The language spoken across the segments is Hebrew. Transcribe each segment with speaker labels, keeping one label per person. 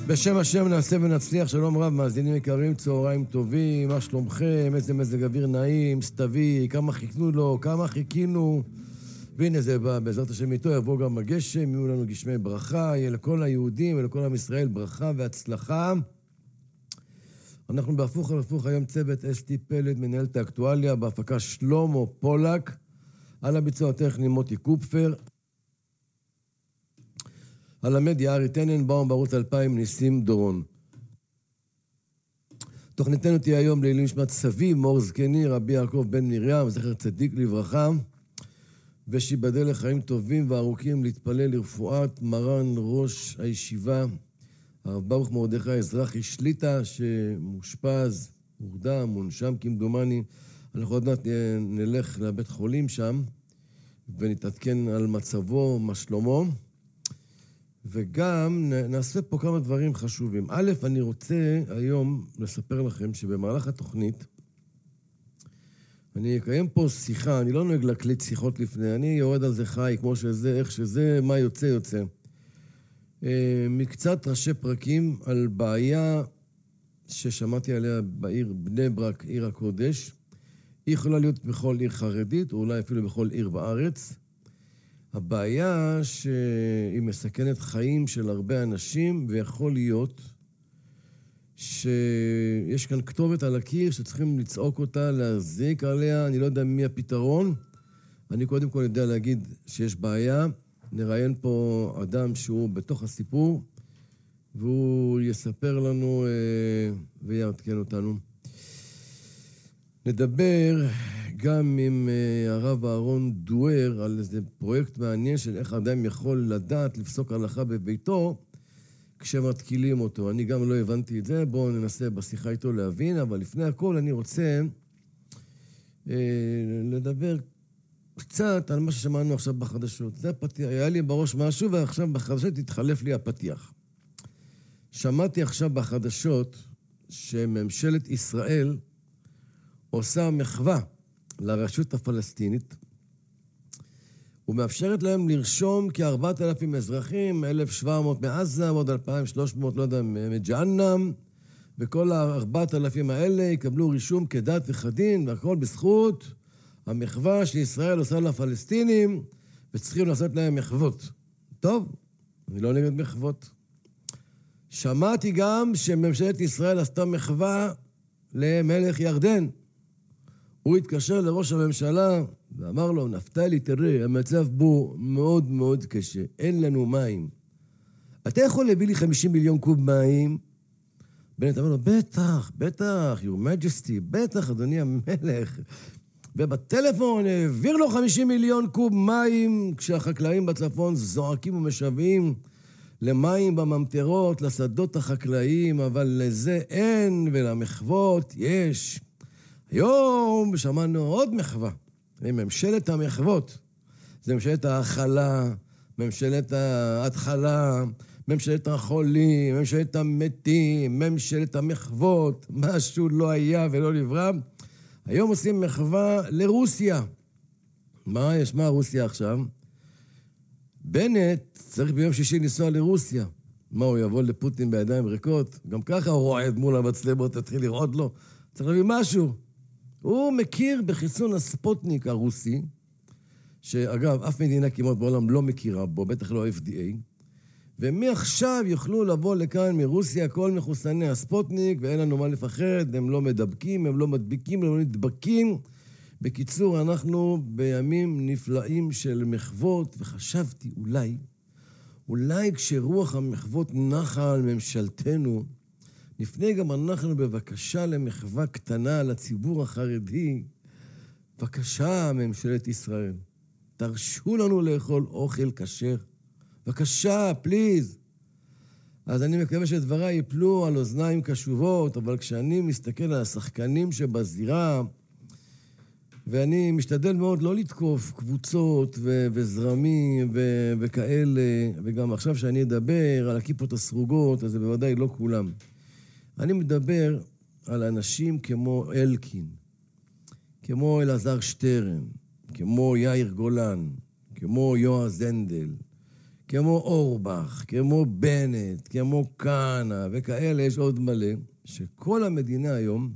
Speaker 1: בשם השם נעשה ונצליח. שלום רב, מאזינים יקרים, צהריים טובים, מה שלומכם? איזה מזג אוויר נעים, סתווי, כמה חיכנו לו, כמה חיכינו. והנה זה בא, בעזרת השם איתו יבוא גם הגשם, יהיו לנו גשמי ברכה, יהיה לכל היהודים ולכל עם ישראל ברכה והצלחה. אנחנו בהפוך על הפוך היום צוות אסתי פלד, מנהלת האקטואליה, בהפקה שלמה פולק, על הביצוע הטכני מוטי קופפר, על המדיה ארי טננבאום, בערוץ 2000 ניסים דורון. תוכניתנו תהיה היום לעילוי נשמת סבי מור זקני רבי יעקב בן מרים, זכר צדיק לברכה, ושיבדל לחיים טובים וארוכים, להתפלל לרפואת מרן ראש הישיבה הרב ברוך מרדכי אזרחי שליטה, שמושפז, מורדם, מונשם כמדומני. אנחנו עוד מעט נלך לבית חולים שם ונתעדכן על מצבו, מה שלמה, וגם נעשה פה כמה דברים חשובים. א', אני רוצה היום לספר לכם שבמהלך התוכנית אני אקיים פה שיחה, אני לא נוהג להקליט שיחות לפני, אני יורד על זה חי, כמו שזה, איך שזה, מה יוצא יוצא. מקצת ראשי פרקים על בעיה ששמעתי עליה בעיר בני ברק, עיר הקודש. היא יכולה להיות בכל עיר חרדית, או אולי אפילו בכל עיר בארץ. הבעיה שהיא מסכנת חיים של הרבה אנשים, ויכול להיות שיש כאן כתובת על הקיר שצריכים לצעוק אותה, להזיק עליה. אני לא יודע מי הפתרון. אני קודם כל יודע להגיד שיש בעיה. נראיין פה אדם שהוא בתוך הסיפור, והוא יספר לנו ויעדכן אותנו. נדבר גם עם הרב אהרון דואר על איזה פרויקט מעניין של איך אדם יכול לדעת לפסוק הלכה בביתו כשמתקילים אותו. אני גם לא הבנתי את זה, בואו ננסה בשיחה איתו להבין, אבל לפני הכל אני רוצה לדבר קצת על מה ששמענו עכשיו בחדשות. זה פתיח, היה לי בראש משהו ועכשיו בחדשות התחלף לי הפתיח. שמעתי עכשיו בחדשות שממשלת ישראל עושה מחווה לרשות הפלסטינית, ומאפשרת להם לרשום כ-4,000 אזרחים, 1,700 מעזה, ועוד 2,300, לא יודע, מג'הנם, וכל ה-4,000 האלה יקבלו רישום כדת וכדין, והכל בזכות המחווה שישראל עושה לפלסטינים, וצריכים לעשות להם מחוות. טוב, אני לא נגד מחוות. שמעתי גם שממשלת ישראל עשתה מחווה למלך ירדן. הוא התקשר לראש הממשלה ואמר לו, נפתלי, תראה, המצב בו מאוד מאוד קשה, אין לנו מים. אתה יכול להביא לי 50 מיליון קוב מים? בנט אמר לו, בטח, בטח, your majesty, בטח, אדוני המלך. ובטלפון העביר לו 50 מיליון קוב מים, כשהחקלאים בצפון זועקים ומשוועים למים בממטרות, לשדות החקלאיים, אבל לזה אין, ולמחוות יש. היום שמענו עוד מחווה, ממשלת המחוות. זה ממשלת ההאכלה, ממשלת ההתחלה, ממשלת החולים, ממשלת המתים, ממשלת המחוות, משהו לא היה ולא נברא. היום עושים מחווה לרוסיה. מה יש? מה רוסיה עכשיו? בנט צריך ביום שישי לנסוע לרוסיה. מה, הוא יבוא לפוטין בידיים ריקות? גם ככה הוא רועד מול המצלמות, תתחיל לרעוד לו. צריך להביא משהו. הוא מכיר בחיסון הספוטניק הרוסי, שאגב, אף מדינה כמעט בעולם לא מכירה בו, בטח לא FDA, ומעכשיו יוכלו לבוא לכאן מרוסיה כל מחוסני הספוטניק, ואין לנו מה לפחד, הם לא מדבקים, הם לא מדביקים, הם לא נדבקים. בקיצור, אנחנו בימים נפלאים של מחוות, וחשבתי אולי כשרוח המחוות נחה על ממשלתנו, נפנה גם אנחנו בבקשה למחווה קטנה לציבור החרדי. בבקשה, ממשלת ישראל, תרשו לנו לאכול אוכל כשר. בבקשה, פליז. אז אני מקווה שדבריי ייפלו על אוזניים קשובות, אבל כשאני מסתכל על השחקנים שבזירה, ואני משתדל מאוד לא לתקוף קבוצות וזרמים וכאלה, וגם עכשיו שאני אדבר על הכיפות הסרוגות, אז זה בוודאי לא כולם. אני מדבר על אנשים כמו אלקין, כמו אלעזר שטרן, כמו יאיר גולן, כמו יועז הנדל, כמו אורבך, כמו בנט, כמו קאנה וכאלה, יש עוד מלא, שכל המדינה היום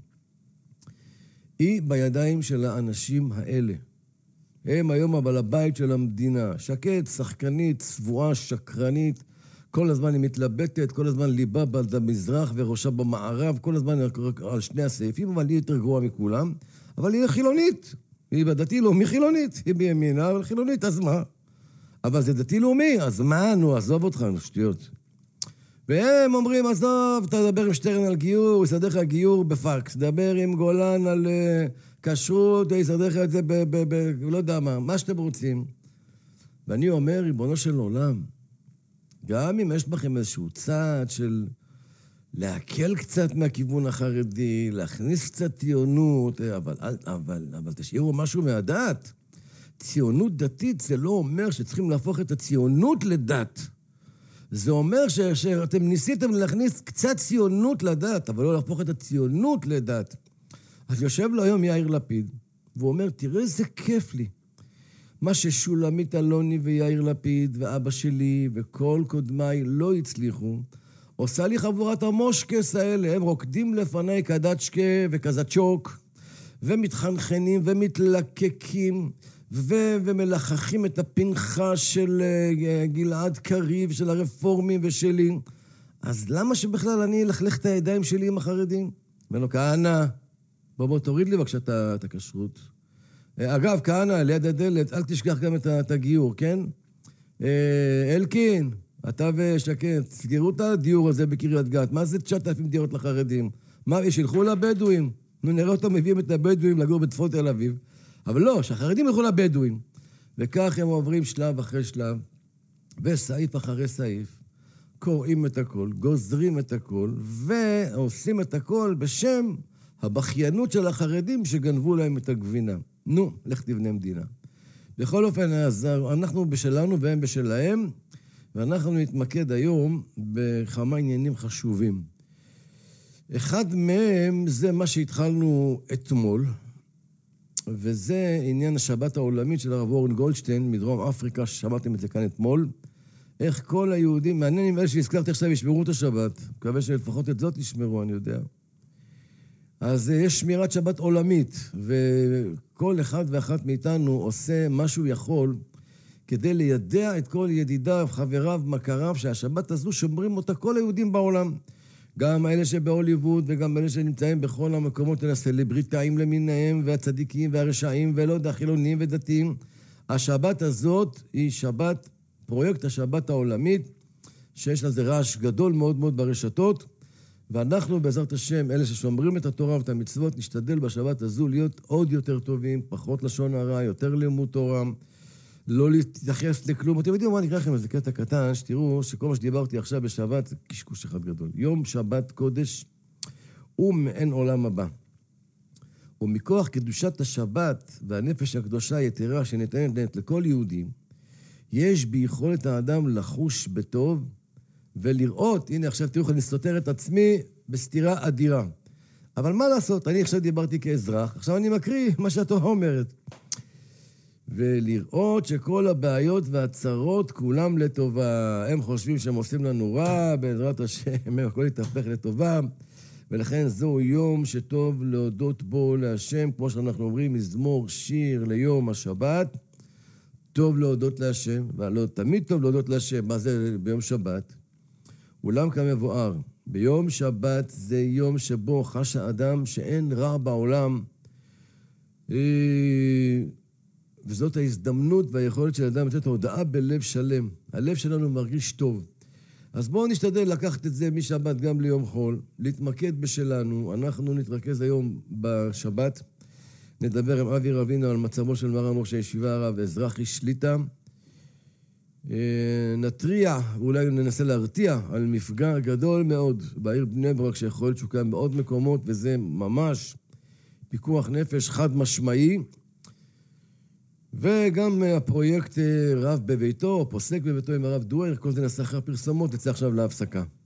Speaker 1: היא בידיים של האנשים האלה. הם היום אבל הבית של המדינה. שקט, שחקנית, צבועה, שקרנית, כל הזמן היא מתלבטת, כל הזמן ליבה במזרח וראשה במערב, כל הזמן על שני הסעיפים, אבל היא יותר גרועה מכולם. אבל היא חילונית. היא בדתי לאומי חילונית. היא בימינה, אבל חילונית, אז מה? אבל זה דתי לאומי, אז מה? נו, עזוב אותך, שטויות. והם אומרים, עזוב, תדבר עם שטרן על גיור, יסדר לך גיור בפקס. דבר עם גולן על כשרות, יסדר לך את זה לא יודע מה שאתם רוצים. ואני אומר, ריבונו של עולם, גם אם יש בכם איזשהו צעד של להקל קצת מהכיוון החרדי, להכניס קצת ציונות, אבל תשאירו משהו מהדת. ציונות דתית זה לא אומר שצריכים להפוך את הציונות לדת. זה אומר שאתם ניסיתם להכניס קצת ציונות לדת, אבל לא להפוך את הציונות לדת. אז יושב לו היום יאיר לפיד, והוא אומר, תראה איזה כיף לי. מה ששולמית אלוני ויאיר לפיד ואבא שלי וכל קודמיי לא הצליחו, עושה לי חבורת המושקס האלה, הם רוקדים לפני קדצ'קה וקזצ'וק, ומתחנחנים ומתלקקים, ומלחכים את הפנחה של גלעד קריב, של הרפורמים ושלי. אז למה שבכלל אני אלכלך את הידיים שלי עם החרדים? ואומר לו, כהנא, בוא תוריד לי בבקשה את הכשרות. אגב, כהנא, ליד הדלת, אל תשכח גם את הגיור, כן? אלקין, אתה ושקד, סגרו את הדיור הזה בקריית גת. מה זה 9,000 דירות לחרדים? מה, שילכו לבדואים? נו, נראה אותם מביאים את הבדואים לגור בצפון תל אביב. אבל לא, שהחרדים ילכו לבדואים. וכך הם עוברים שלב אחרי שלב, וסעיף אחרי סעיף, קוראים את הכל, גוזרים את הכל, ועושים את הכל בשם הבכיינות של החרדים שגנבו להם את הגבינה. נו, לך תבנה מדינה. בכל אופן, אנחנו בשלנו והם בשלהם, ואנחנו נתמקד היום בכמה עניינים חשובים. אחד מהם זה מה שהתחלנו אתמול, וזה עניין השבת העולמית של הרב אורן גולדשטיין מדרום אפריקה, ששמעתם את זה כאן אתמול. איך כל היהודים, מעניין עם אלה שהזכרתי עכשיו, ישמרו את השבת. מקווה שלפחות את זאת ישמרו, אני יודע. אז יש שמירת שבת עולמית, וכל אחד ואחת מאיתנו עושה מה שהוא יכול כדי לידע את כל ידידיו, חבריו, מכריו, שהשבת הזו שומרים אותה כל היהודים בעולם. גם אלה שבהוליווד וגם אלה שנמצאים בכל המקומות האלה, הסלבריטאים למיניהם והצדיקים והרשעים ולא יודע, חילונים ודתיים. השבת הזאת היא שבת, פרויקט השבת העולמית, שיש לזה רעש גדול מאוד מאוד ברשתות, ואנחנו בעזרת השם, אלה ששומרים את התורה ואת המצוות, נשתדל בשבת הזו להיות עוד יותר טובים, פחות לשון הרע, יותר לימוד תורה, לא להתייחס לכלום. אתם יודעים מה, אני אקרא לכם איזה קטע קטן, שתראו שכל מה שדיברתי עכשיו בשבת זה קשקוש אחד גדול. יום שבת קודש הוא מעין עולם הבא. ומכוח קדושת השבת והנפש הקדושה היתרה שניתנת לכל יהודי, יש ביכולת האדם לחוש בטוב ולראות, הנה עכשיו תראו, אני סותר את עצמי בסתירה אדירה. אבל מה לעשות? אני עכשיו דיברתי כאזרח, עכשיו אני מקריא מה שהתורה אומרת. ולראות שכל הבעיות והצרות כולם לטובה. הם חושבים שהם עושים לנו רע, בעזרת השם, הכל יתהפך לטובה. ולכן זהו יום שטוב להודות בו להשם, כמו שאנחנו אומרים, מזמור שיר ליום השבת. טוב להודות להשם, ולא תמיד טוב להודות להשם. מה זה ביום שבת? אולם כמבואר, ביום שבת זה יום שבו חש האדם שאין רע בעולם, וזאת ההזדמנות והיכולת של האדם לתת הודעה בלב שלם. הלב שלנו מרגיש טוב. אז בואו נשתדל לקחת את זה משבת גם ליום חול, להתמקד בשלנו. אנחנו נתרכז היום בשבת, נדבר עם אבי רבינו על מצבו של מרן ראש הישיבה הרב אזרחי שליטא, נטריע, ואולי ננסה להרתיע על מפגע גדול מאוד בעיר בני ברק, שיכול להיות שהוא קיים בעוד מקומות, וזה ממש פיקוח נפש חד משמעי. וגם הפרויקט רב בביתו, פוסק בביתו עם הרב דואר, כל זה נעשה אחר פרסומות, יצא עכשיו להפסקה.